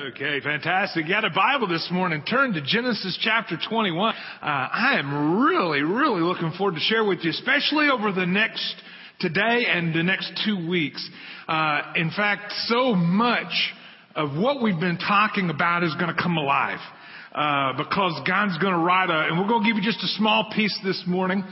Okay, fantastic. You got a Bible this morning. Turn to Genesis chapter 21. I am really looking forward to share with you, especially over today and the next 2 weeks. In fact, so much of what we've been talking about is going to come alive. Because God's going to and we're going to give you just a small piece this morning.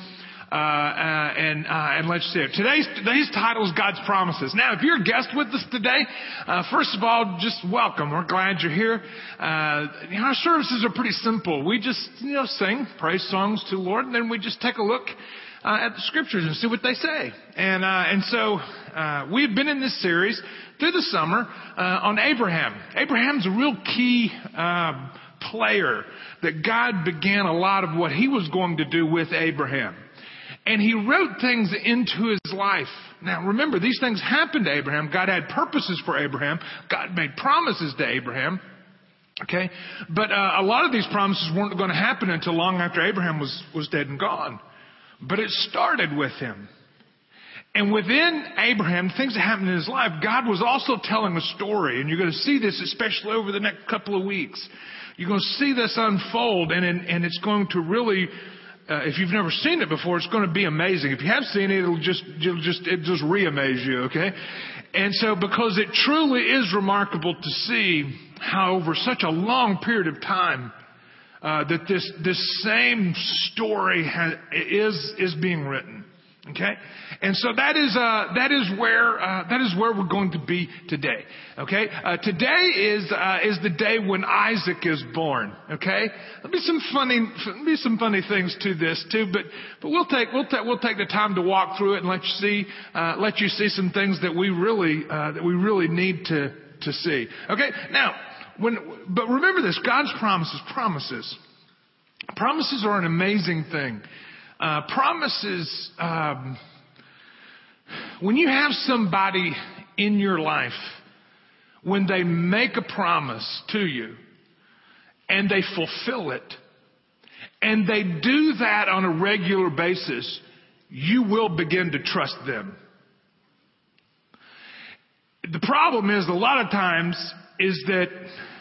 And let's see it. Today's title is God's Promises. Now, if you're a guest with us today, first of all, just welcome. We're glad you're here. Our services are pretty simple. We just, sing praise songs to the Lord, and then we just take a look at the scriptures and see what they say. And so we've been in this series through the summer on Abraham. Abraham's a real key player that God began a lot of what he was going to do with Abraham. And he wrote things into his life. Now, remember, these things happened to Abraham. God had purposes for Abraham. God made promises to Abraham. Okay? But a lot of these promises weren't going to happen until long after Abraham was dead and gone. But it started with him. And within Abraham, things that happened in his life, God was also telling a story. And you're going to see this especially over the next couple of weeks. You're going to see this unfold, and it's going to really... if you've never seen it before, it's going to be amazing. If you have seen it, it'll just re-amaze you, okay? And so, because it truly is remarkable to see how over such a long period of time, that this same story is being written. Okay? And so that is where we're going to be today. Okay? Today is the day when Isaac is born. Okay? There'll be some funny things to this too, but we'll take the time to walk through it and let you see some things that we really need to see. Okay? Now, but remember this, God's promises are an amazing thing. Promises, when you have somebody in your life, when they make a promise to you and they fulfill it, and they do that on a regular basis, you will begin to trust them. The problem is, a lot of times, is that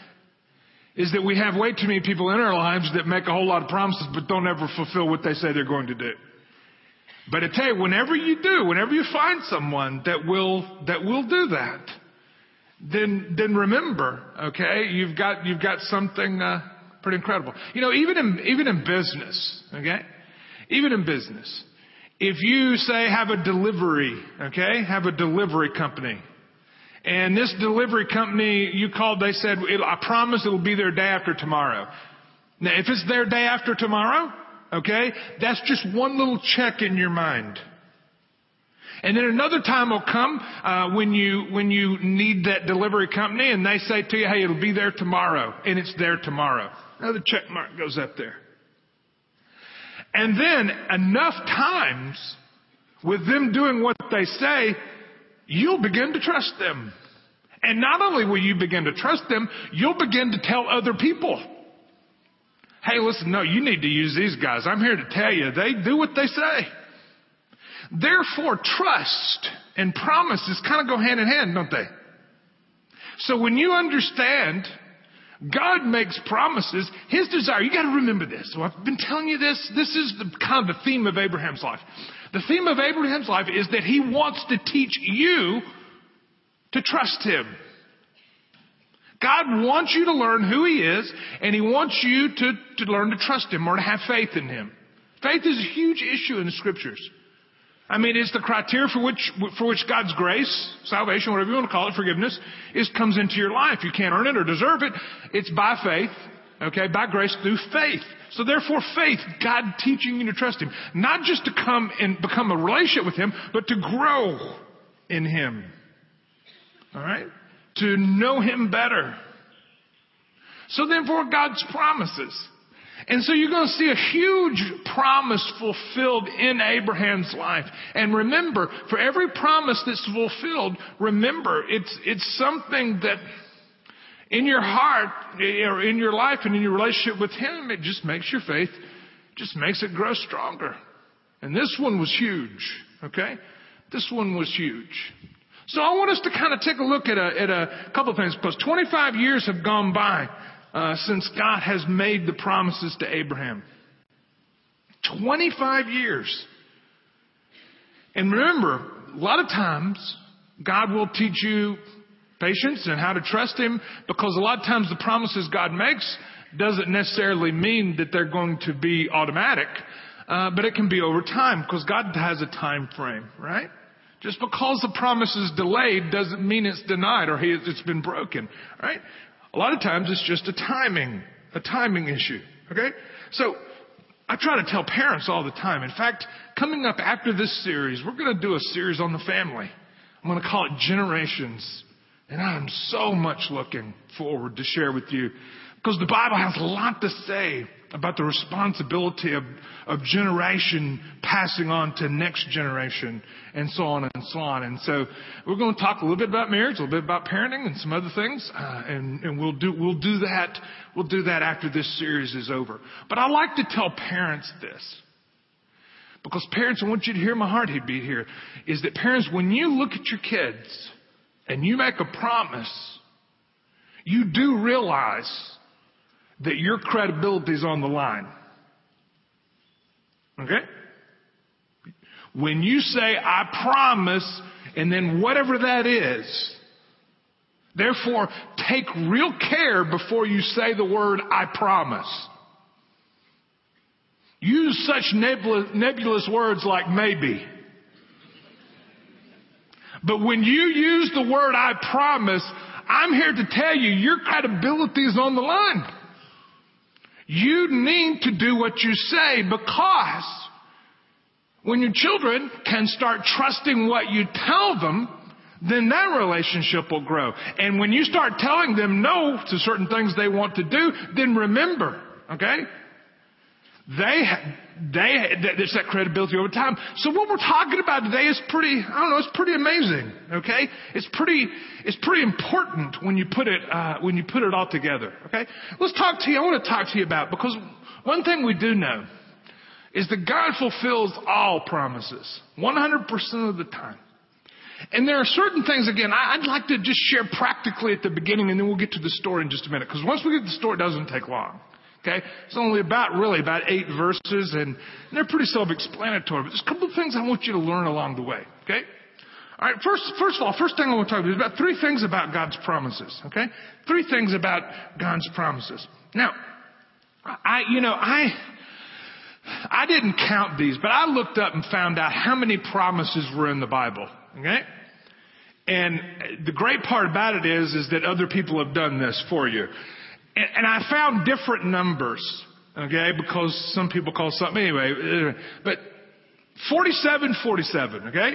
we have way too many people in our lives that make a whole lot of promises but don't ever fulfill what they say they're going to do. But I tell you, whenever you find someone that will do that, then remember, okay, you've got something pretty incredible. Even in business, okay? Even in business. If you say have a delivery company. And this delivery company you called, they said, I promise it will be there day after tomorrow. Now, if it's there day after tomorrow, okay, that's just one little check in your mind. And then another time will come when you need that delivery company and they say to you, hey, it'll be there tomorrow. And it's there tomorrow. Another check mark goes up there. And then enough times with them doing what they say, you'll begin to trust them. And not only will you begin to trust them, you'll begin to tell other people, hey, listen, no, you need to use these guys. I'm here to tell you, they do what they say. Therefore, trust and promises kind of go hand in hand, don't they? So when you understand God makes promises, His desire, you got to remember this. So I've been telling you this. This is kind of the theme of Abraham's life. The theme of Abraham's life is that he wants to teach you to trust Him. God wants you to learn who He is, and He wants you to learn to trust Him or to have faith in Him. Faith is a huge issue in the Scriptures. I mean, it's the criteria for which God's grace, salvation, whatever you want to call it, forgiveness, comes into your life. You can't earn it or deserve it. It's by faith, okay, by grace through faith. So therefore, faith, God teaching you to trust Him. Not just to come and become a relationship with Him, but to grow in Him. All right? To know Him better. So therefore, God's promises. And so you're going to see a huge promise fulfilled in Abraham's life. And remember, for every promise that's fulfilled, remember, it's something that in your heart, or in your life and in your relationship with Him, it just makes your faith, just makes it grow stronger. And this one was huge, okay? This one was huge. So I want us to kind of take a look at a couple of things, because 25 years have gone by since God has made the promises to Abraham. 25 years. And remember, a lot of times God will teach you patience and how to trust Him, because a lot of times the promises God makes doesn't necessarily mean that they're going to be automatic, but it can be over time, because God has a time frame, right? Just because the promise is delayed doesn't mean it's denied or it's been broken, right? A lot of times it's just a timing issue, okay? So I try to tell parents all the time. In fact, coming up after this series, we're going to do a series on the family. I'm going to call it Generations. And I'm so much looking forward to share with you, because the Bible has a lot to say about the responsibility of generation passing on to next generation, and so on and so on. And so we're going to talk a little bit about marriage, a little bit about parenting, and some other things. And we'll do that. We'll do that after this series is over. But I like to tell parents this, because parents, I want you to hear my heartbeat here, is that parents, when you look at your kids and you make a promise, you do realize that your credibility is on the line. Okay? When you say, I promise, and then whatever that is, therefore, take real care before you say the word, I promise. Use such nebulous words like maybe. But when you use the word, I promise, I'm here to tell you, your credibility is on the line. You need to do what you say, because when your children can start trusting what you tell them, then that relationship will grow. And when you start telling them no to certain things they want to do, then remember, okay? There's that credibility over time. So what we're talking about today is it's pretty amazing, okay? It's pretty important when you put it all together, okay? I want to talk to you about, because one thing we do know is that God fulfills all promises 100% of the time. And there are certain things, again, I'd like to just share practically at the beginning, and then we'll get to the story in just a minute, because once we get to the story, it doesn't take long. Okay? It's only about 8 verses, and they're pretty self-explanatory. But there's a couple of things I want you to learn along the way. Okay? All right. First of all, first thing I want to talk about is about 3 things about God's promises. Okay? 3 things about God's promises. Now, I didn't count these, but I looked up and found out how many promises were in the Bible. Okay? And the great part about it is that other people have done this for you. And I found different numbers, okay, because some people call something anyway. But 47, okay?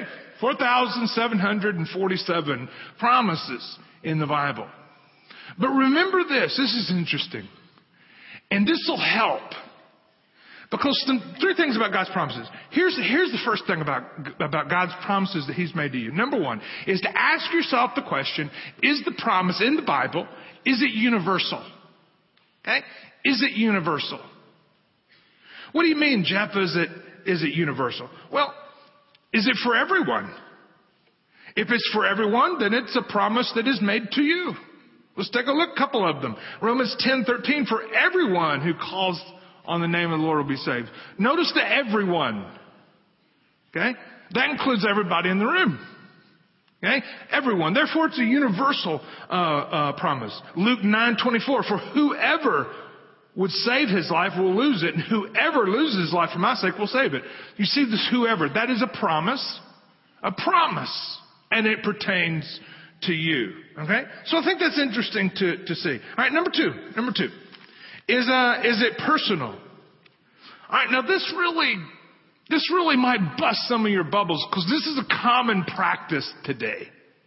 4,747 promises in the Bible. But remember this is interesting. And this will help. Because 3 things about God's promises. Here's the first thing about God's promises that He's made to you. Number 1 is to ask yourself the question, is the promise in the Bible, is it universal? Okay? Is it universal? What do you mean, Jeff, is it universal? Well, is it for everyone? If it's for everyone, then it's a promise that is made to you. Let's take a look, couple of them. Romans 10:13, for everyone who calls on the name of the Lord will be saved. Notice the everyone. Okay? That includes everybody in the room. Okay? Everyone. Therefore, it's a universal promise. Luke 9:24. For whoever would save his life will lose it, and whoever loses his life for my sake will save it. You see this whoever. That is a promise. A promise. And it pertains to you. Okay? So I think that's interesting to see. All right, number two. Is it personal? All right, now this really might bust some of your bubbles, because this is a common practice today.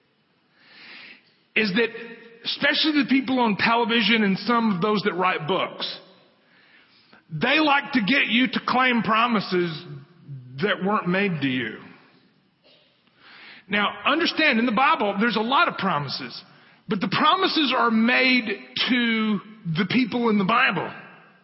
Is that, especially the people on television and some of those that write books, they like to get you to claim promises that weren't made to you. Now, understand, in the Bible, there's a lot of promises, but the promises are made to the people in the Bible,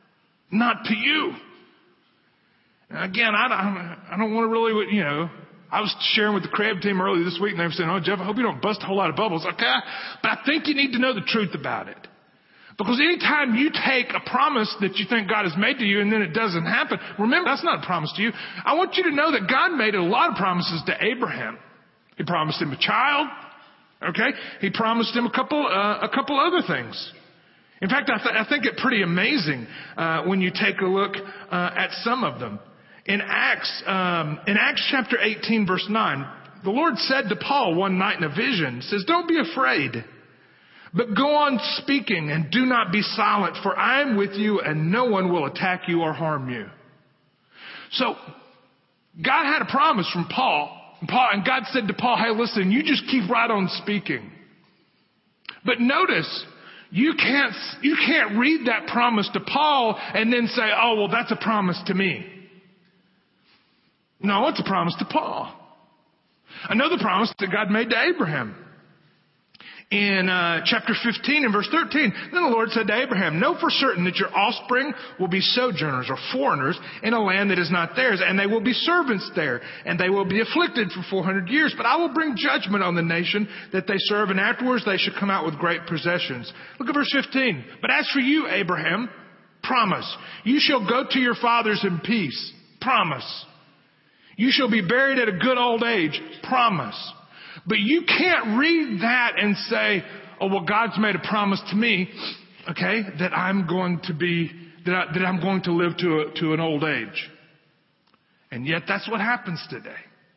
not to you. Again, I don't want to really, I was sharing with the Crab team earlier this week, and they were saying, "Oh, Jeff, I hope you don't bust a whole lot of bubbles." Okay, but I think you need to know the truth about it. Because anytime you take a promise that you think God has made to you and then it doesn't happen, remember, that's not a promise to you. I want you to know that God made a lot of promises to Abraham. He promised him a child. Okay? He promised him a couple other things. In fact, I think it pretty amazing when you take a look at some of them. In Acts chapter 18, verse 9, the Lord said to Paul one night in a vision, says, "Don't be afraid, but go on speaking and do not be silent, for I am with you and no one will attack you or harm you." So God had a promise from Paul, and God said to Paul, "Hey, listen, you just keep right on speaking." But notice, you can't read that promise to Paul and then say, "Oh, well, that's a promise to me." No, it's a promise to Paul. Another promise that God made to Abraham. In chapter 15 and verse 13, then the Lord said to Abraham, "Know for certain that your offspring will be sojourners or foreigners in a land that is not theirs, and they will be servants there, and they will be afflicted for 400 years. But I will bring judgment on the nation that they serve, and afterwards they shall come out with great possessions." Look at verse 15. "But as for you, Abraham, promise. You shall go to your fathers in peace." Promise. "You shall be buried at a good old age." Promise. But you can't read that and say, "Oh, well, God's made a promise to me, okay, that I'm going to live to an old age." And yet that's what happens today.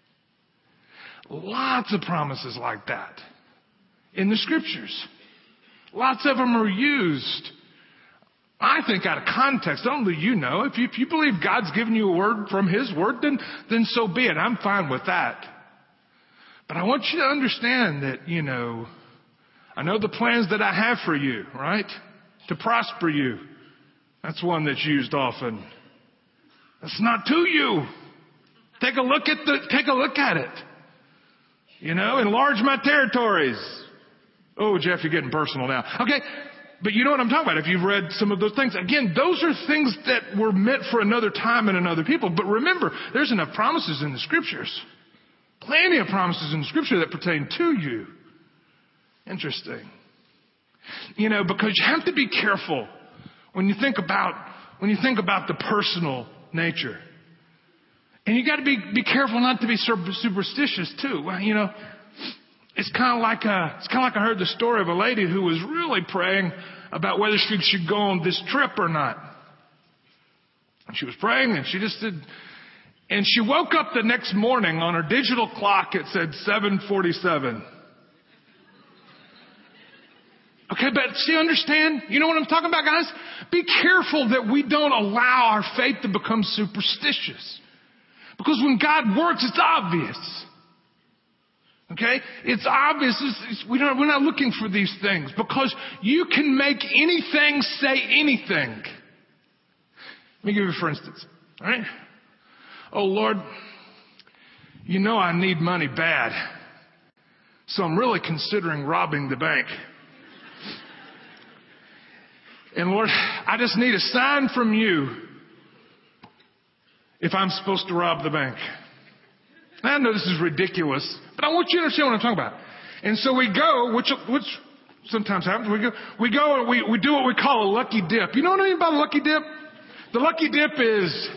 Lots of promises like that in the scriptures. Lots of them are used, I think, out of context. Only you know. If you believe God's given you a word from His word, then so be it. I'm fine with that. But I want you to understand that, I know the plans that I have for you, right? To prosper you. That's one that's used often. That's not to you. Take a look at it. Enlarge my territories. Oh, Jeff, you're getting personal now. Okay. But you know what I'm talking about if you've read some of those things. Again, those are things that were meant for another time and another people. But remember, there's enough promises in the scriptures. Plenty of promises in Scripture that pertain to you. Interesting. Because you have to be careful when you think about the personal nature. And you got to be careful not to be superstitious too. Well, it's kind of like I heard the story of a lady who was really praying about whether she should go on this trip or not. And she was praying, and she just did. And she woke up the next morning on her digital clock. It said 7:47. Okay, but see, understand? You know what I'm talking about, guys? Be careful that we don't allow our faith to become superstitious. Because when God works, it's obvious. Okay? It's obvious. We're not looking for these things. Because you can make anything say anything. Let me give you for instance. All right? "Oh, Lord, I need money bad. So I'm really considering robbing the bank. And Lord, I just need a sign from you if I'm supposed to rob the bank." Now, I know this is ridiculous, but I want you to understand what I'm talking about. And so we go, which sometimes happens. We go and we do what we call a lucky dip. You know what I mean by a lucky dip? The lucky dip is,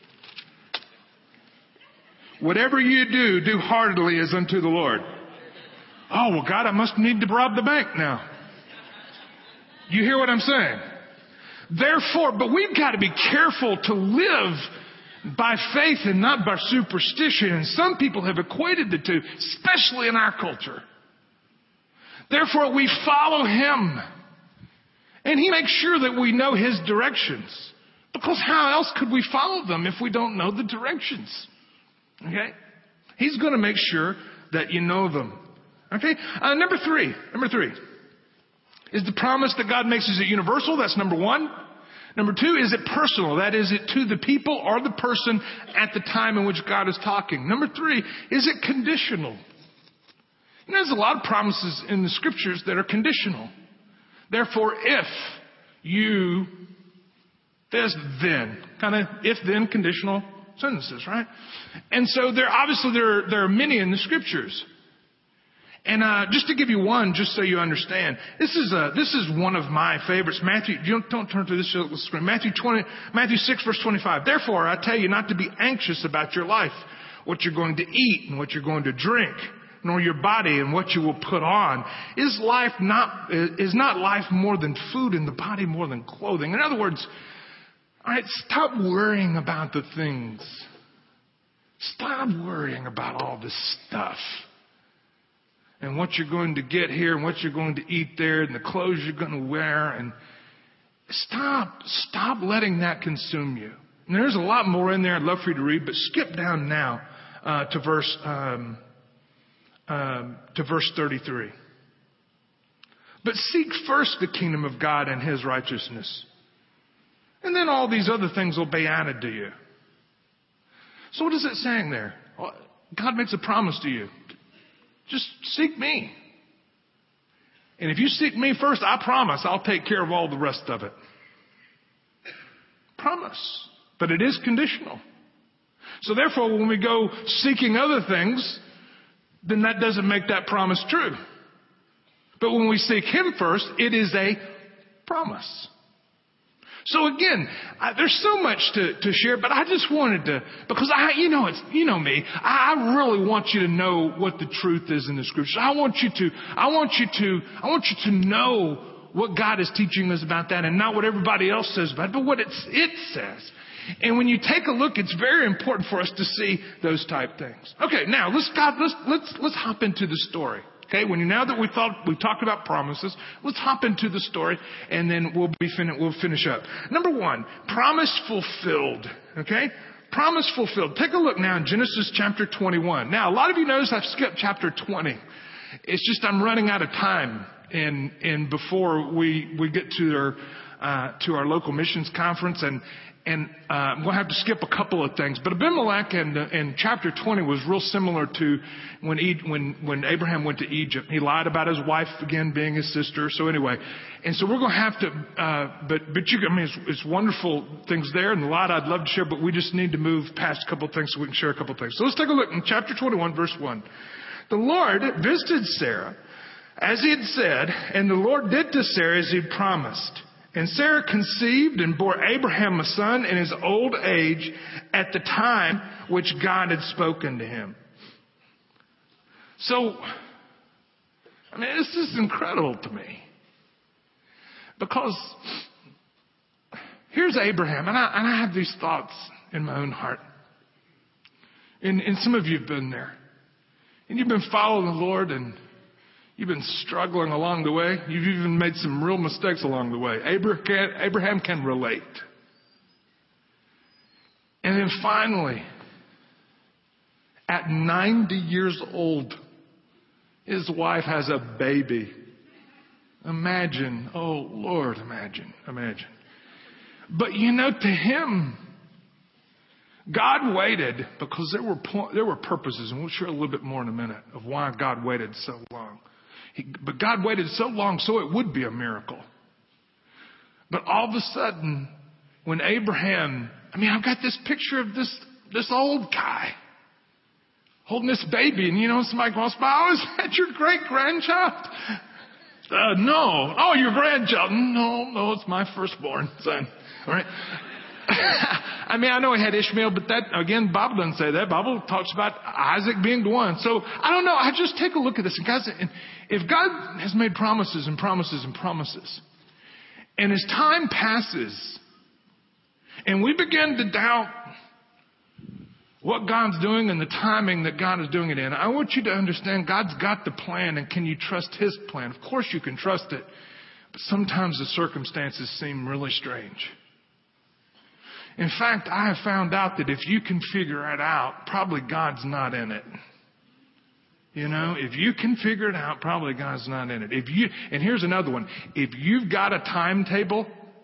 whatever you do heartily as unto the Lord. Oh, well, God, I must need to rob the bank now. You hear what I'm saying? Therefore, but we've got to be careful to live by faith and not by superstition. And some people have equated the two, especially in our culture. Therefore, we follow Him. And He makes sure that we know His directions. Because how else could we follow them if we don't know the directions? Okay? He's going to make sure that you know them. Okay? Number three. Is the promise that God makes, is it universal? That's number one. Number two, is it personal? That is it to the people or the person at the time in which God is talking. Number three, is it conditional? There's a lot of promises in the scriptures that are conditional. Therefore, if you, this, then. Kind of if, then, conditional sentences, right? And so there are many in the scriptures. And just to give you one, just so you understand, this is one of my favorites. Matthew, don't turn to this screen. Matthew 6 verse 25. Therefore, I tell you not to be anxious about your life, what you're going to eat and what you're going to drink, nor your body and what you will put on. Is not life more than food and the body more than clothing? In other words, all right, stop worrying about the things. Stop worrying about all this stuff. And what you're going to get here and what you're going to eat there and the clothes you're going to wear. And stop letting that consume you. And there's a lot more in there I'd love for you to read, but skip down now to verse 33. But seek first the kingdom of God and His righteousness. And then all these other things will be added to you. So what is it saying there? Well, God makes a promise to you. Just seek me. And if you seek me first, I promise I'll take care of all the rest of it. Promise. But it is conditional. So therefore, when we go seeking other things, then that doesn't make that promise true. But when we seek Him first, it is a promise. So again, there's so much to share, but I just wanted to, because you know me, I really want you to know what the truth is in the scriptures. I want you to know what God is teaching us about that, and not what everybody else says about it, but what it says. And when you take a look, it's very important for us to see those type things. Okay, now let's hop into the story. Okay, now that we've talked about promises, let's hop into the story, and then we'll finish up. Number one, promise fulfilled. Okay, promise fulfilled. Take a look now in Genesis chapter 21. Now, a lot of you notice I've skipped chapter 20. It's just I'm running out of time, and before we get to our local missions conference, and I'm going to have to skip a couple of things. But Abimelech in chapter 20 was real similar to when Abraham went to Egypt. He lied about his wife again being his sister. So anyway, and so we're going to have to, it's wonderful things there and a lot I'd love to share, but we just need to move past a couple of things so we can share a couple of things. So let's take a look in chapter 21, verse 1. The Lord visited Sarah as He had said, and the Lord did to Sarah as He had promised. And Sarah conceived and bore Abraham a son in his old age at the time which God had spoken to him. So, this is incredible to me. Because here's Abraham, and I have these thoughts in my own heart. And some of you have been there. And you've been following the Lord, and you've been struggling along the way. You've even made some real mistakes along the way. Abraham can relate. And then finally, at 90 years old, his wife has a baby. Imagine, oh Lord, imagine. But to him, God waited because there were purposes, and we'll share a little bit more in a minute of why God waited so long. But God waited so long so it would be a miracle. But all of a sudden, when Abraham, I've got this picture of this old guy holding this baby, and somebody goes by, oh, is that your great grandchild? No. Oh, your grandchild? No, it's my firstborn son. All right. I know he had Ishmael, but that, again, the Bible doesn't say that. The Bible talks about Isaac being the one. So, I don't know. I just take a look at this. And guys, if God has made promises and promises and promises, and as time passes, and we begin to doubt what God's doing and the timing that God is doing it in, I want you to understand God's got the plan, and can you trust His plan? Of course you can trust it, but sometimes the circumstances seem really strange. In fact, I have found out that if you can figure it out, probably God's not in it. If you can figure it out, probably God's not in it. And here's another one. If you've got a timetable,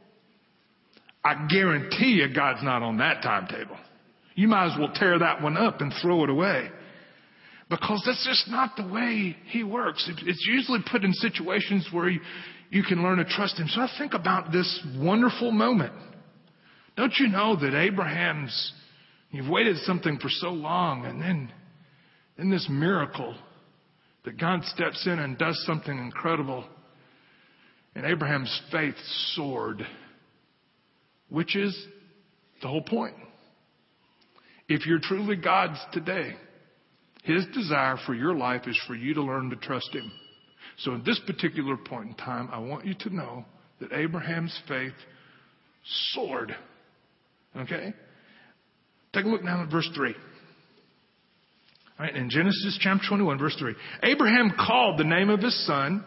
I guarantee you God's not on that timetable. You might as well tear that one up and throw it away. Because that's just not the way He works. It's usually put in situations where you can learn to trust Him. So I think about this wonderful moment. Don't you know that Abraham's, You've waited something for so long, and then this miracle that God steps in and does something incredible. And Abraham's faith soared, which is the whole point. If you're truly God's today, His desire for your life is for you to learn to trust Him. So at this particular point in time, I want you to know that Abraham's faith soared. Okay? Take a look now at verse 3. All right, in Genesis chapter 21, verse 3. Abraham called the name of his son,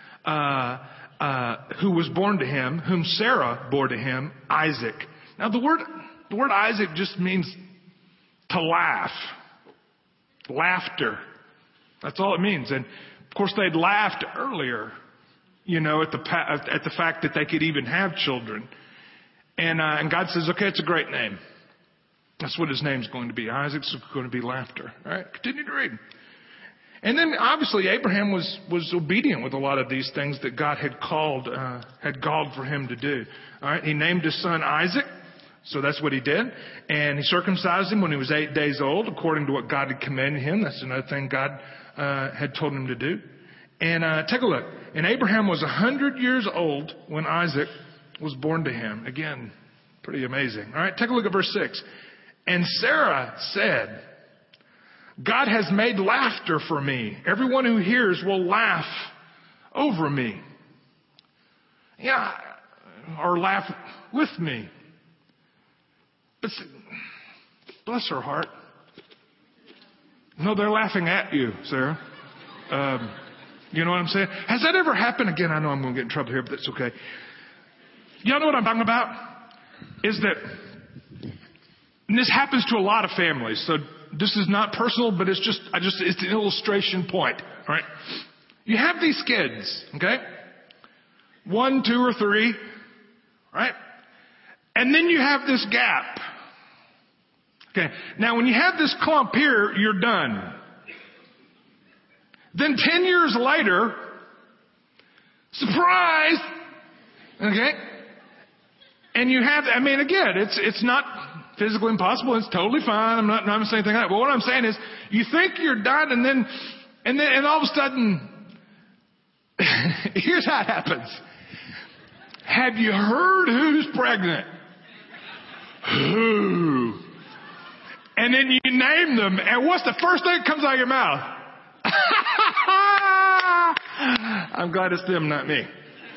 who was born to him, whom Sarah bore to him, Isaac. Now the word Isaac just means to laugh. Laughter. That's all it means. And of course they'd laughed earlier, at the fact that they could even have children. And God says, okay, it's a great name. That's what his name's going to be. Isaac's going to be laughter. All right, continue to read. And then obviously Abraham was obedient with a lot of these things that God had called for him to do. All right, he named his son Isaac. So that's what he did. And he circumcised him when he was 8 days old, according to what God had commanded him. That's another thing God had told him to do. And take a look. And Abraham was 100 years old when Isaac was born to him. Again, pretty amazing. All right, take a look at verse 6. And Sarah said, God has made laughter for me. Everyone who hears will laugh over me. Yeah, or laugh with me. But bless her heart. No, they're laughing at you, Sarah. You know what I'm saying? Has that ever happened? Again, I know I'm going to get in trouble here, but that's okay. Y'all know what I'm talking about? Is that, and this happens to a lot of families, so this is not personal, but it's an illustration point, right? You have these kids, okay? 1, 2, or 3, right? And then you have this gap. Okay. Now when you have this clump here, you're done. Then 10 years later, surprise! Okay? And you have, again, it's not physically impossible. It's totally fine. I'm not saying anything like that. But what I'm saying is, you think you're done, and then all of a sudden, here's how it happens. Have you heard who's pregnant? Who? And then you name them, and what's the first thing that comes out of your mouth? I'm glad it's them, not me.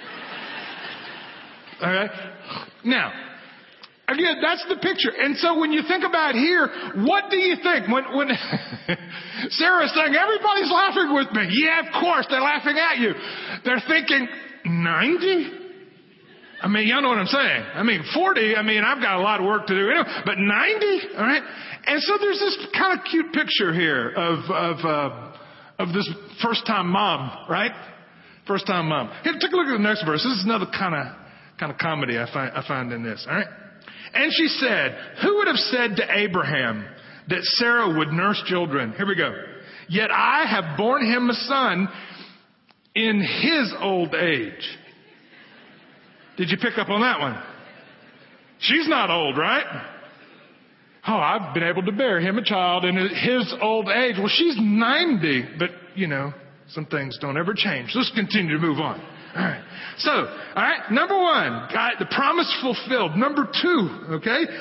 All right? Now, again, that's the picture. And so when you think about here, what do you think? When Sarah's saying, everybody's laughing with me. Yeah, of course, they're laughing at you. They're thinking, 90? Y'all know what I'm saying. 40, I've got a lot of work to do anyway, but 90? All right? And so there's this kind of cute picture here of this first-time mom, right? First-time mom. Here, take a look at the next verse. This is another kind of comedy I find in this, all right? And she said, who would have said to Abraham that Sarah would nurse children? Here we go. Yet I have borne him a son in his old age. Did you pick up on that one? She's not old, right? Oh, I've been able to bear him a child in his old age. Well, she's 90, but, some things don't ever change. Let's continue to move on. All right. So, all right, number 1, God, the promise fulfilled. Number 2,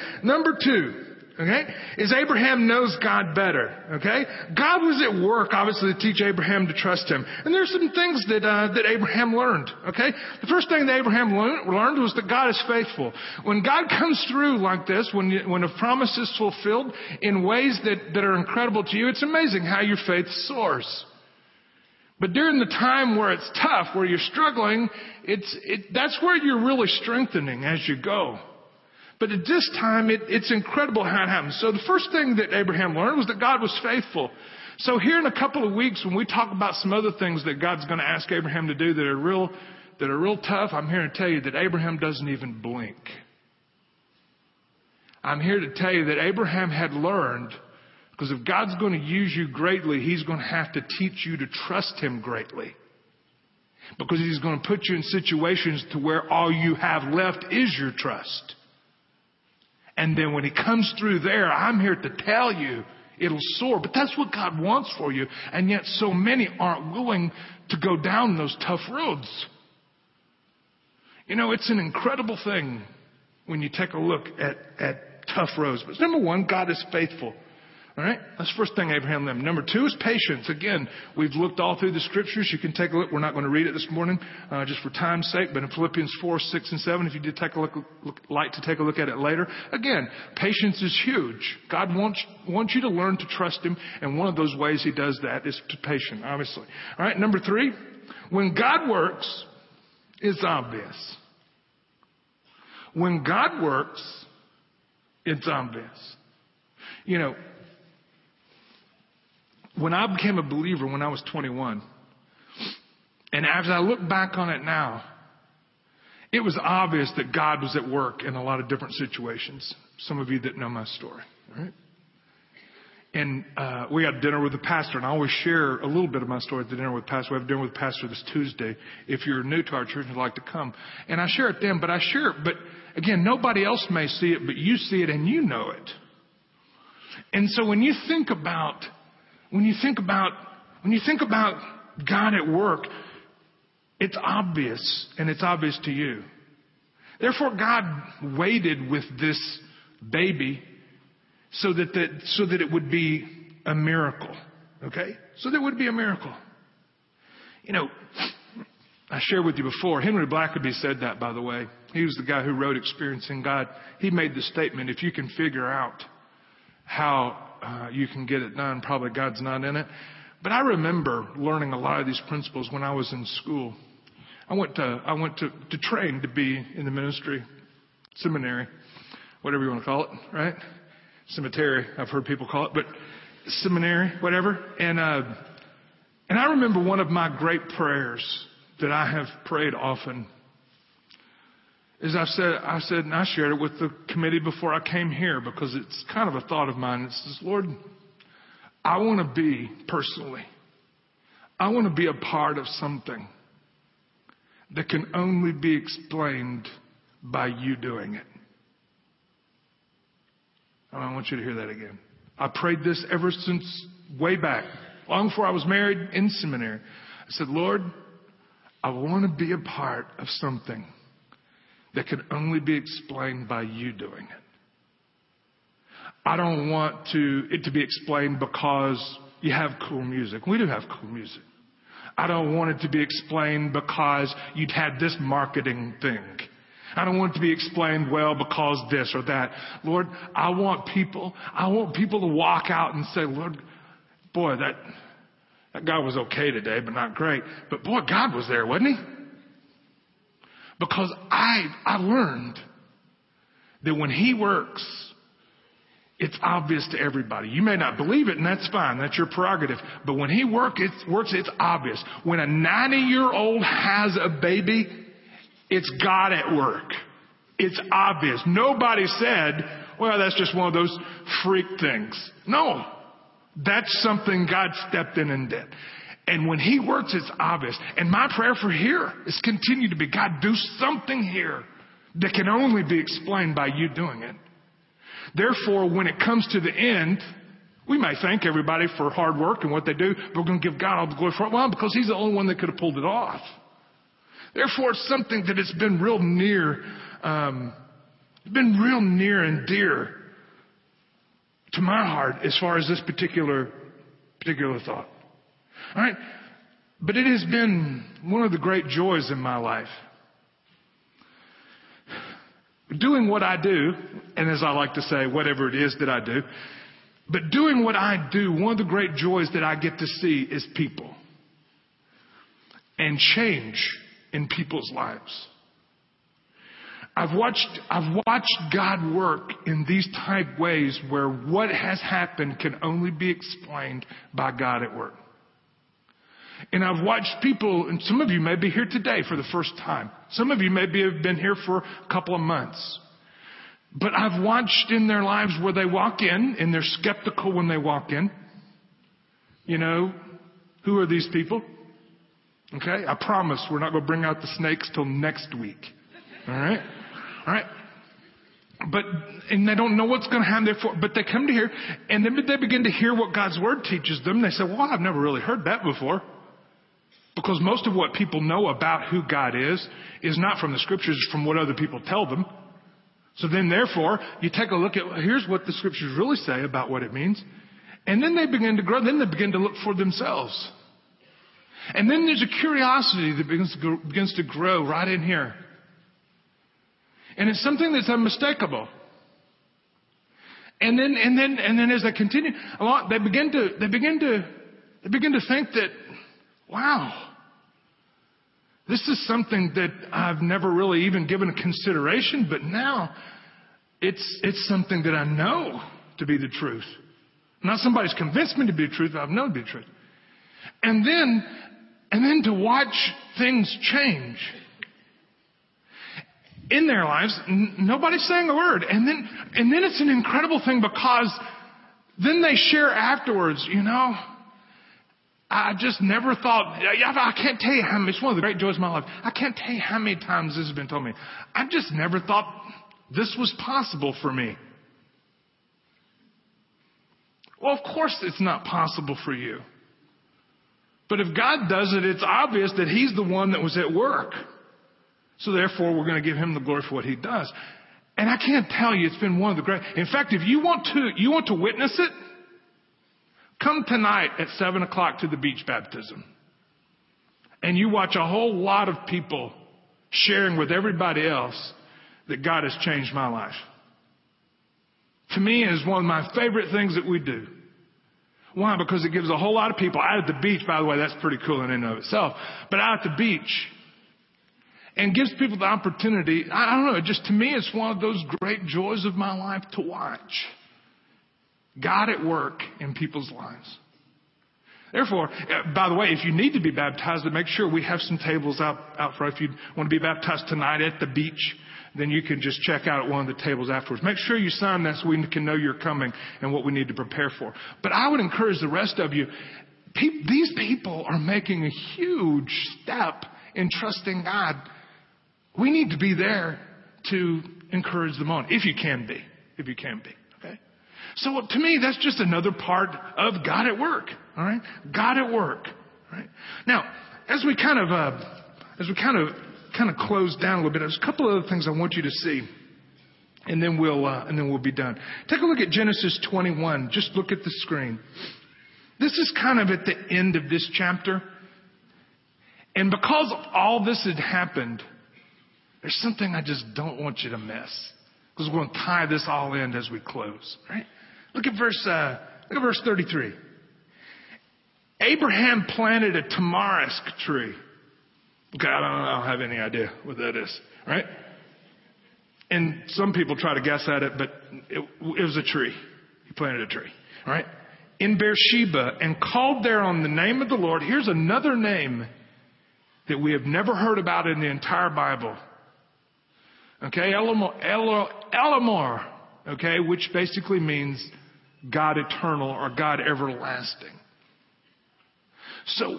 okay, is Abraham knows God better, okay? God was at work, obviously, to teach Abraham to trust him. And there's some things that Abraham learned, okay? The first thing that Abraham learned was that God is faithful. When God comes through like this, when a promise is fulfilled in ways that are incredible to you, it's amazing how your faith soars. But during the time where it's tough, where you're struggling, that's where you're really strengthening as you go. But at this time, it's incredible how it happens. So the first thing that Abraham learned was that God was faithful. So here in a couple of weeks, when we talk about some other things that God's going to ask Abraham to do that are real tough, I'm here to tell you that Abraham doesn't even blink. I'm here to tell you that Abraham had learned, because if God's going to use you greatly, He's going to have to teach you to trust Him greatly. Because He's going to put you in situations to where all you have left is your trust. And then when he comes through there, I'm here to tell you it'll soar. But that's what God wants for you. And yet so many aren't willing to go down those tough roads. You know, it's an incredible thing when you take a look at tough roads. But number one, God is faithful. All right? That's the first thing Abraham learned. Number two is patience. Again, we've looked all through the scriptures. You can take a look. We're not going to read it this morning just for time's sake. But in Philippians 4, 6, and 7, if you did take a like to take a look at it later. Again, patience is huge. God wants you to learn to trust him. And one of those ways he does that is to patient, obviously. All right? Number three, when God works, it's obvious. When God works, it's obvious. You know, when I became a believer when I was 21, and as I look back on it now, it was obvious that God was at work in a lot of different situations. Some of you that know my story, right? And we had dinner with the pastor, and I always share a little bit of my story at the dinner with the pastor. We have dinner with the pastor this Tuesday. If you're new to our church and would like to come, and I share it then, but again, nobody else may see it, but you see it and you know it. And so when you think about God at work, it's obvious, and it's obvious to you. Therefore, God waited with this baby so that it would be a miracle. Okay? So there would be a miracle. You know, I shared with you before, Henry Blackaby said that, by the way. He was the guy who wrote Experiencing God. He made the statement, if you can figure out how you can get it done, probably God's not in it. But I remember learning a lot of these principles when I was in school. I went to train to be in the ministry, seminary, whatever you want to call it, right? Cemetery, I've heard people call it, but seminary, whatever. And I remember one of my great prayers that I have prayed often is I said, and I shared it with the committee before I came here because it's kind of a thought of mine. It says, Lord, I want to be a part of something that can only be explained by you doing it. And I want you to hear that again. I prayed this ever since way back, long before I was married in seminary. I said, Lord, I want to be a part of something that can only be explained by you doing it. I don't want it to be explained because you have cool music. We do have cool music. I don't want it to be explained because you'd had this marketing thing. I don't want it to be explained well because this or that. Lord, I want people to walk out and say, Lord, boy, that guy was okay today, but not great. But boy, God was there, wasn't he? Because I learned that when he works, it's obvious to everybody. You may not believe it, and that's fine. That's your prerogative. But when he works, it's obvious. When a 90-year-old has a baby, it's God at work. It's obvious. Nobody said, well, that's just one of those freak things. No. That's something God stepped in and did. And when he works, it's obvious. And my prayer for here is continue to be, God, do something here that can only be explained by you doing it. Therefore, when it comes to the end, we may thank everybody for hard work and what they do, but we're going to give God all the glory for it. Well, because he's the only one that could have pulled it off. Therefore, it's something that has been real near and dear to my heart as far as this particular thought. All right. But it has been one of the great joys in my life. Doing what I do, and as I like to say, whatever it is that I do, but doing what I do, one of the great joys that I get to see is people and change in people's lives. I've watched God work in these type ways where what has happened can only be explained by God at work. And I've watched people, and some of you may be here today for the first time. Some of you maybe have been here for a couple of months. But I've watched in their lives where they walk in, and they're skeptical when they walk in. You know, who are these people? Okay, I promise we're not going to bring out the snakes till next week. All right? All right? But and they don't know what's going to happen there, but they come to hear, and then they begin to hear what God's word teaches them. They say, well, I've never really heard that before. Because most of what people know about who God is not from the scriptures, it's from what other people tell them. So then therefore, you take a look at, here's what the scriptures really say about what it means. And then they begin to grow. Then they begin to look for themselves. And then there's a curiosity that begins to grow right in here. And it's something that's unmistakable. And then as they continue along, they begin to think that, wow, this is something that I've never really even given a consideration, but now it's something that I know to be the truth. Not somebody's convinced me to be the truth, but I've known to be the truth. And then to watch things change in their lives, nobody's saying a word. And then it's an incredible thing, because then they share afterwards, I just never thought, I can't tell you how many, it's one of the great joys of my life. I can't tell you how many times this has been told me. I just never thought this was possible for me. Well, of course it's not possible for you. But if God does it, it's obvious that He's the one that was at work. So therefore, we're going to give Him the glory for what He does. And I can't tell you, it's been one of the great. In fact, if you want to witness it, come tonight at 7:00 to the beach baptism. And you watch a whole lot of people sharing with everybody else that God has changed my life. To me, it is one of my favorite things that we do. Why? Because it gives a whole lot of people out at the beach, by the way, that's pretty cool in and of itself, but out at the beach, and gives people the opportunity. I don't know, just to me, it's one of those great joys of my life to watch God at work in people's lives. Therefore, by the way, if you need to be baptized, then make sure we have some tables out front. If you want to be baptized tonight at the beach, then you can just check out at one of the tables afterwards. Make sure you sign that so we can know you're coming and what we need to prepare for. But I would encourage the rest of you, these people are making a huge step in trusting God. We need to be there to encourage them on, if you can be. Okay? So to me, that's just another part of God at work. All right? God at work. All right? Now, as we kind of close down a little bit, there's a couple of other things I want you to see, and then we'll be done. Take a look at Genesis 21. Just look at the screen. This is kind of at the end of this chapter. And because all this had happened, there's something I just don't want you to miss. Because we're going to tie this all in as we close. Right? Look at verse 33. Abraham planted a tamarisk tree. Okay, I don't have any idea what that is. Right? And some people try to guess at it, but it was a tree. He planted a tree. All right? In Beersheba, and called there on the name of the Lord. Here's another name that we have never heard about in the entire Bible. Okay, Elamor, okay, which basically means God eternal or God everlasting. So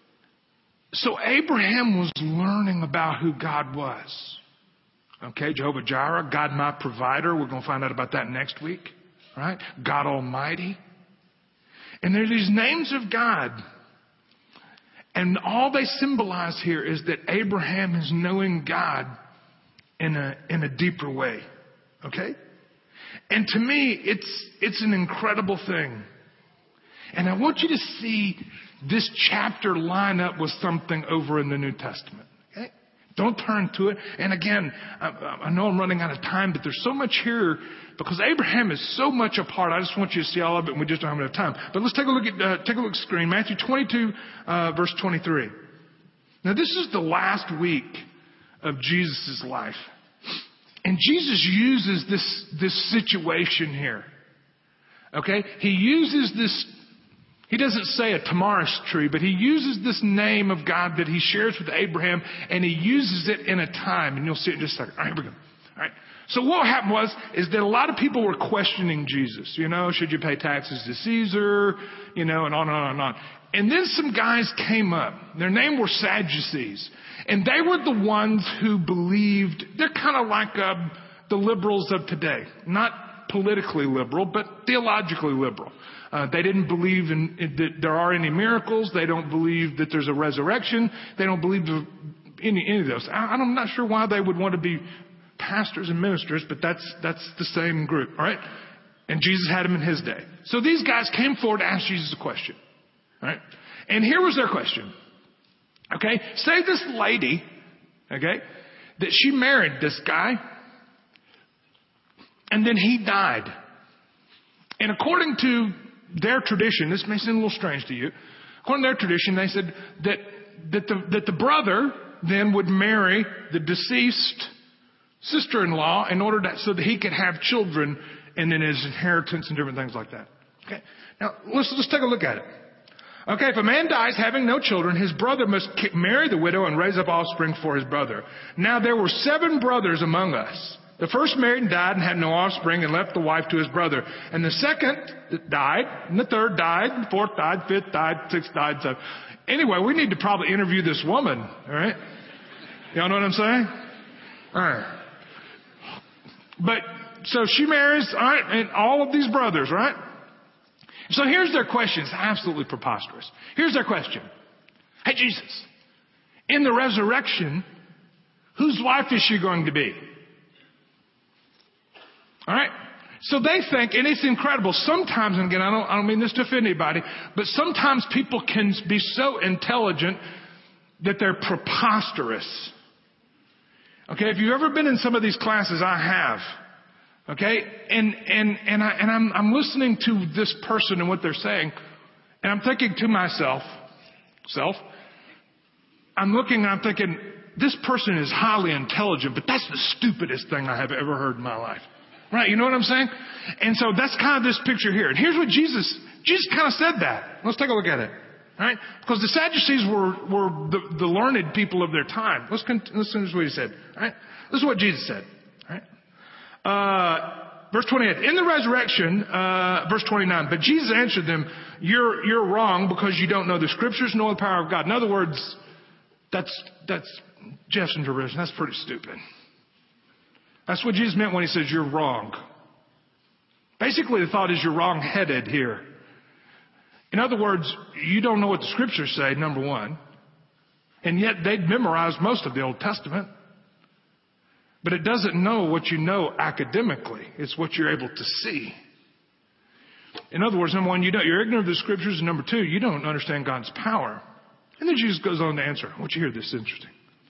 Abraham was learning about who God was. Okay, Jehovah Jireh, God my provider. We're going to find out about that next week. Right? God Almighty. And there are these names of God. And all they symbolize here is that Abraham is knowing God in a deeper way. Okay? And to me, it's an incredible thing. And I want you to see this chapter line up with something over in the New Testament. Okay? Don't turn to it. And again, I know I'm running out of time, but there's so much here because Abraham is so much a part. I just want you to see all of it, and we just don't have enough time. But let's take a look at the screen. Matthew 22, verse 23. Now, this is the last week of Jesus' life. And Jesus uses this situation here. Okay? He uses this, he doesn't say a tamarisk tree, but he uses this name of God that he shares with Abraham, and he uses it in a time. And you'll see it in just a second. All right, here we go. All right. So what happened is that a lot of people were questioning Jesus. You know, should you pay taxes to Caesar? You know, and on and on and on. And then some guys came up. Their name were Sadducees. And they were the ones who believed, they're kind of like the liberals of today. Not politically liberal, but theologically liberal. They didn't believe that there are any miracles. They don't believe that there's a resurrection. They don't believe any of those. I'm not sure why they would want to be pastors and ministers, but that's the same group, all right? And Jesus had them in his day. So these guys came forward to ask Jesus a question, all right? And here was their question. Okay, say this lady, okay, that she married this guy, and then he died. And according to their tradition, this may seem a little strange to you, according to their tradition, they said that the brother then would marry the deceased sister-in-law in order so that he could have children and then his inheritance and different things like that. Okay, now let's take a look at it. Okay, if a man dies having no children, his brother must marry the widow and raise up offspring for his brother. Now there were 7 brothers among us. The first married and died and had no offspring and left the wife to his brother. And the second died, and the third died, and the fourth died, fifth died, sixth died, so. Anyway, we need to probably interview this woman, all right? Y'all know what I'm saying? All right. But, so she marries, all right, and all of these brothers, right? So here's their question. It's absolutely preposterous. Here's their question. Hey, Jesus, in the resurrection, whose wife is she going to be? All right. So they think, and it's incredible. Sometimes, and again, I don't mean this to offend anybody, but sometimes people can be so intelligent that they're preposterous. Okay. If you've ever been in some of these classes, I have. Okay, and I'm listening to this person and what they're saying, and I'm thinking to myself, I'm looking and I'm thinking, this person is highly intelligent, but that's the stupidest thing I have ever heard in my life. Right? You know what I'm saying? And so that's kind of this picture here. And here's what Jesus kind of said that. Let's take a look at it. All right? Because the Sadducees were the learned people of their time. Listen to what he said. All right? This is what Jesus said. All right? Verse 28, in the resurrection, verse 29, but Jesus answered them, you're wrong because you don't know the scriptures nor the power of God. In other words, that's Jeff's interpretation. That's pretty stupid. That's what Jesus meant when he says you're wrong. Basically, the thought is you're wrong-headed here. In other words, you don't know what the scriptures say, number one. And yet they'd memorized most of the Old Testament. But it doesn't know what you know academically. It's what you're able to see. In other words, number one, you're ignorant of the scriptures. And number two, you don't understand God's power. And then Jesus goes on to answer. I want you to hear this. It's interesting.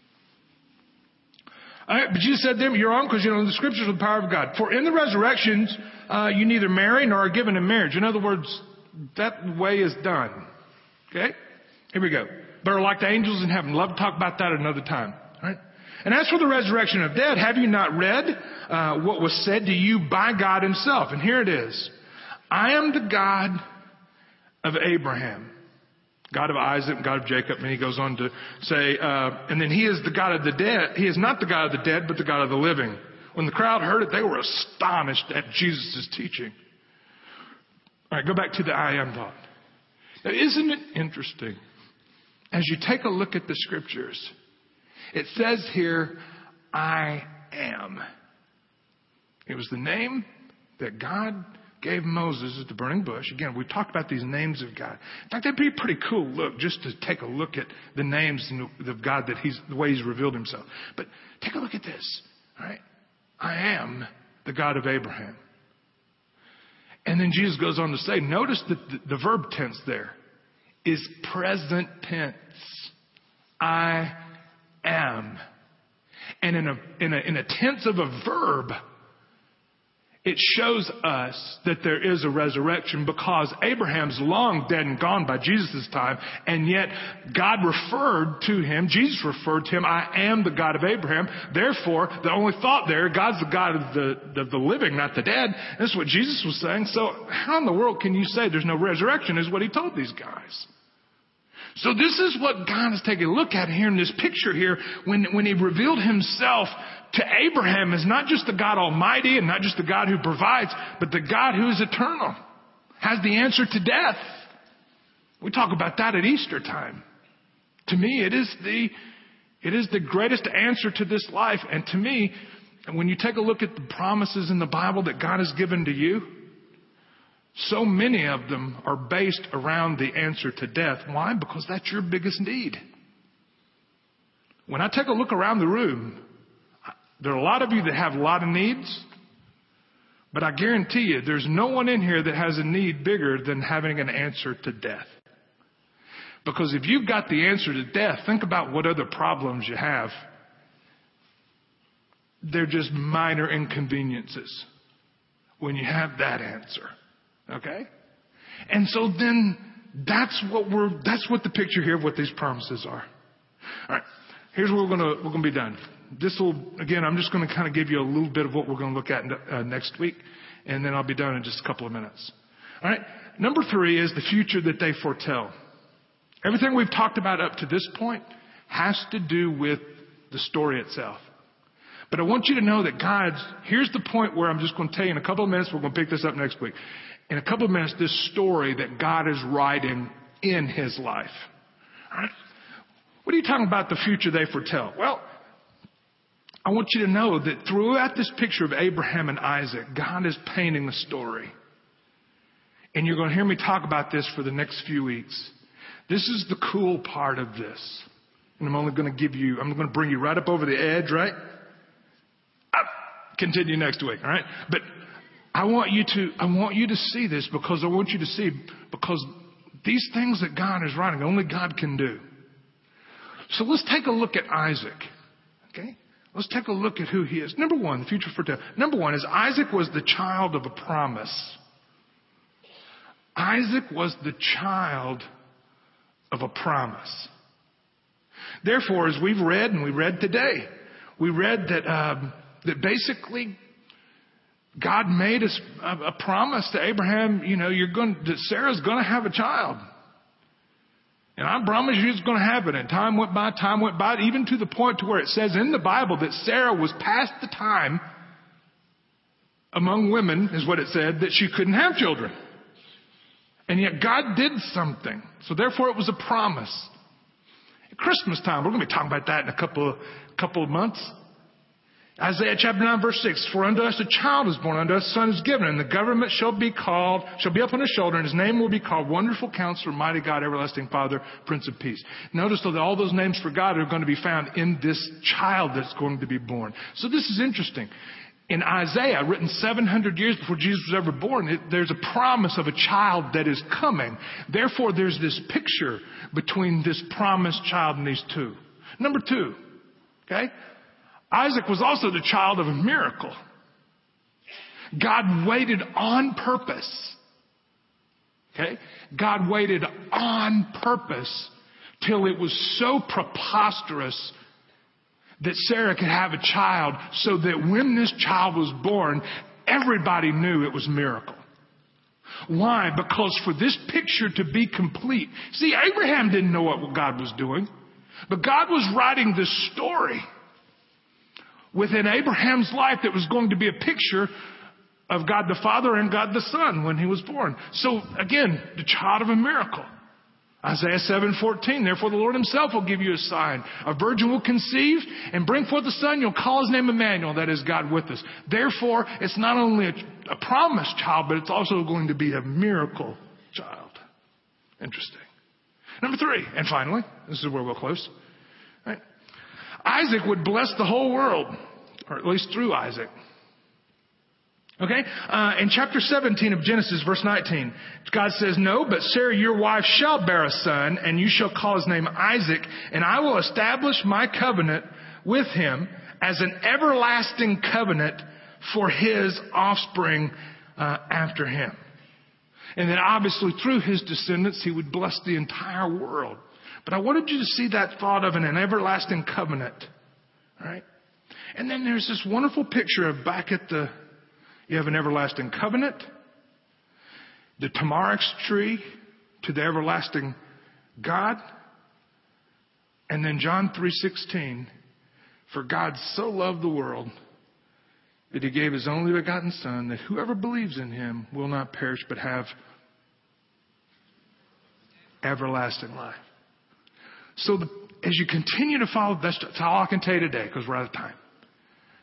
All right, but Jesus said to them, you're wrong because you don't know the scriptures with the power of God. For in the resurrections, you neither marry nor are given in marriage. In other words, that way is done. Okay? Here we go. But are like the angels in heaven. Love to talk about that another time. All right? And as for the resurrection of dead, have you not read what was said to you by God himself? And here it is. I am the God of Abraham, God of Isaac, God of Jacob. And he goes on to say, and then he is the God of the dead. He is not the God of the dead, but the God of the living. When the crowd heard it, they were astonished at Jesus' teaching. All right, go back to the I am thought. Now, isn't it interesting? As you take a look at the scriptures, it says here, I am. It was the name that God gave Moses at the burning bush. Again, we talked about these names of God. In fact, that'd be a pretty cool look just to take a look at the names of God, the way he's revealed himself. But take a look at this. All right? I am the God of Abraham. And then Jesus goes on to say, notice that the verb tense there is present tense. I am. And in a tense of a verb, it shows us that there is a resurrection because Abraham's long dead and gone by Jesus' time, and yet God referred to him, Jesus referred to him, I am the God of Abraham. Therefore, the only thought there, God's the God of the living, not the dead. That's what Jesus was saying. So how in the world can you say there's no resurrection is what he told these guys. So this is what God is taking a look at here in this picture here when he revealed himself to Abraham as not just the God Almighty and not just the God who provides, but the God who is eternal, has the answer to death. We talk about that at Easter time. To me, it is the greatest answer to this life. And to me, And when you take a look at the promises in the Bible that God has given to you, so many of them are based around the answer to death. Why? Because that's your biggest need. When I take a look around the room, there are a lot of you that have a lot of needs, but I guarantee you there's no one in here that has a need bigger than having an answer to death. Because if you've got the answer to death, think about what other problems you have. They're just minor inconveniences when you have that answer. Okay? And so then that's what the picture here of what these promises are. All right. Here's where we're going to be done. I'm just going to kind of give you a little bit of what we're going to look at next week, and then I'll be done in just a couple of minutes. All right. Number 3 is the future that they foretell. Everything we've talked about up to this point has to do with the story itself. But I want you to know that here's the point where I'm just going to tell you in a couple of minutes, we're going to pick this up next week. In a couple of minutes, this story that God is writing in his life. All right? What are you talking about the future they foretell? Well, I want you to know that throughout this picture of Abraham and Isaac, God is painting the story. And you're going to hear me talk about this for the next few weeks. This is the cool part of this. And I'm going to bring you right up over the edge, right? Continue next week, all right? But I want you to see this because these things that God is writing, only God can do. So let's take a look at Isaac. Okay? Let's take a look at who he is. Number 1, the future foretell. Number 1 is Isaac was the child of a promise. Isaac was the child of a promise. Therefore, as we've read, and we read today, we read that basically God made a promise to Abraham, that Sarah's going to have a child. And I promise you it's going to happen. And time went by, even to the point to where it says in the Bible that Sarah was past the time among women, is what it said, that she couldn't have children. And yet God did something. So therefore it was a promise. At Christmas time, we're going to be talking about that in a couple of months. Isaiah chapter 9 verse 6, for unto us a child is born, unto us a son is given, and the government shall be up on his shoulder, and his name will be called Wonderful Counselor, Mighty God, Everlasting Father, Prince of Peace. Notice though that all those names for God are going to be found in this child that's going to be born. So this is interesting. In Isaiah, written 700 years before Jesus was ever born, there's a promise of a child that is coming. Therefore, there's this picture between this promised child and these two. Number 2, okay? Isaac was also the child of a miracle. God waited on purpose. Okay? God waited on purpose till it was so preposterous that Sarah could have a child, so that when this child was born, everybody knew it was a miracle. Why? Because for this picture to be complete, see, Abraham didn't know what God was doing, but God was writing this story within Abraham's life that was going to be a picture of God the Father and God the Son when he was born. So again, the child of a miracle. Isaiah 7:14, therefore the Lord himself will give you a sign. A virgin will conceive and bring forth a son. You'll call his name Emmanuel, that is God with us. Therefore, it's not only a promised child, but it's also going to be a miracle child. Interesting. Number 3, and finally, this is where we'll close. Right? Isaac would bless the whole world, or at least through Isaac. Okay? In chapter 17 of Genesis, verse 19, God says, no, but Sarah, your wife, shall bear a son, and you shall call his name Isaac, and I will establish my covenant with him as an everlasting covenant for his offspring after him. And then obviously through his descendants, he would bless the entire world. But I wanted you to see that thought of an everlasting covenant. All right? And then there's this wonderful picture of back at you have an everlasting covenant, the tamarix tree to the everlasting God, and then John 3:16, for God so loved the world that he gave his only begotten Son, that whoever believes in him will not perish but have everlasting life. So as you continue to follow, that's all I can tell you today because we're out of time.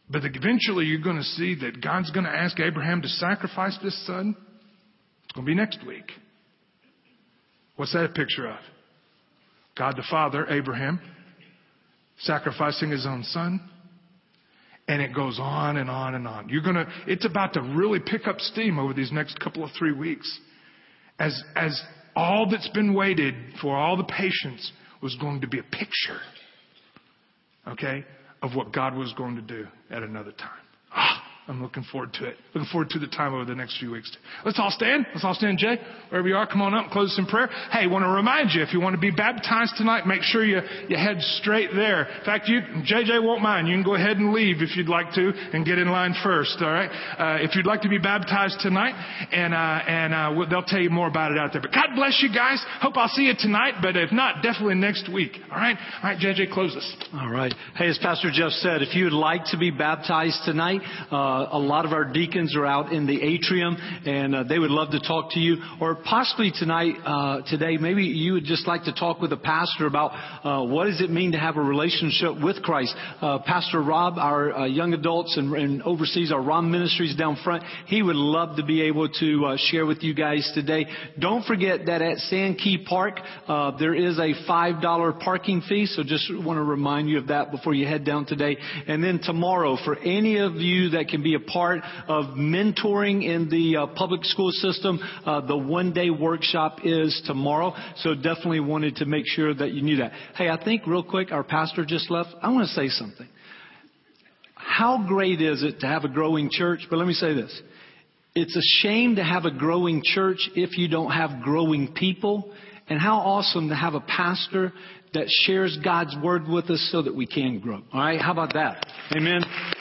But eventually you're going to see that God's going to ask Abraham to sacrifice this son. It's going to be next week. What's that a picture of? God the Father, Abraham, sacrificing his own son. And it goes on and on and on. It's about to really pick up steam over these next couple of 3 weeks. As all that's been waited for, all the patience was going to be a picture, okay, of what God was going to do at another time. I'm looking forward to it. Looking forward to the time over the next few weeks. Let's all stand. Let's all stand, Jay. Wherever you are, come on up and close us in prayer. Hey, I want to remind you, if you want to be baptized tonight, make sure you head straight there. In fact, JJ won't mind. You can go ahead and leave if you'd like to and get in line first, all right? If you'd like to be baptized tonight, and they'll tell you more about it out there. But God bless you guys. Hope I'll see you tonight, but if not, definitely next week. All right? All right, JJ, close us. All right. Hey, as Pastor Jeff said, if you would like to be baptized tonight, a lot of our deacons are out in the atrium, and they would love to talk to you. Or possibly today, maybe you would just like to talk with a pastor about what does it mean to have a relationship with Christ. Pastor Rob, our young adults and oversees our ROM ministries down front, he would love to be able to share with you guys today. Don't forget that at Sand Key Park, there is a $5 parking fee, so just want to remind you of that before you head down today. And then tomorrow, for any of you that can be a part of mentoring in the public school system, the one-day workshop is tomorrow. So definitely wanted to make sure that you knew that. Hey, I think real quick, our pastor just left. I want to say something. How great is it to have a growing church? But let me say this. It's a shame to have a growing church if you don't have growing people. And how awesome to have a pastor that shares God's word with us so that we can grow. All right? How about that? Amen.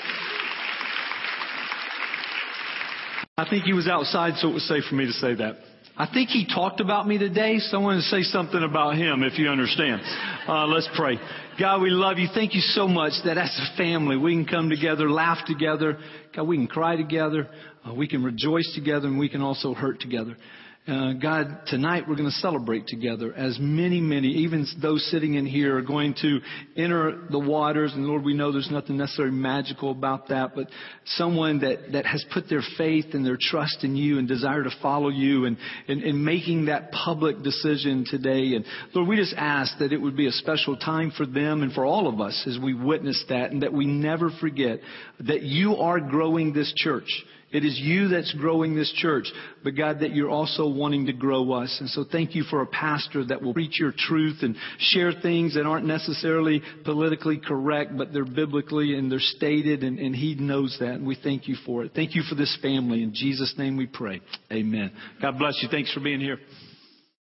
I think he was outside, so it was safe for me to say that. I think he talked about me today, so I want to say something about him, if you understand. Let's pray. God, we love you. Thank you so much that as a family, we can come together, laugh together. God, we can cry together. We can rejoice together, and we can also hurt together. God, tonight we're going to celebrate together as many, even those sitting in here are going to enter the waters. And Lord, we know there's nothing necessarily magical about that, but someone that has put their faith and their trust in you and desire to follow you and making that public decision today. And Lord, we just ask that it would be a special time for them and for all of us as we witness that, and that we never forget that you are growing this church. It is you that's growing this church, but God, that you're also wanting to grow us. And so thank you for a pastor that will preach your truth and share things that aren't necessarily politically correct, but they're biblically and they're stated, and he knows that. And we thank you for it. Thank you for this family. In Jesus' name we pray. Amen. God bless you. Thanks for being here.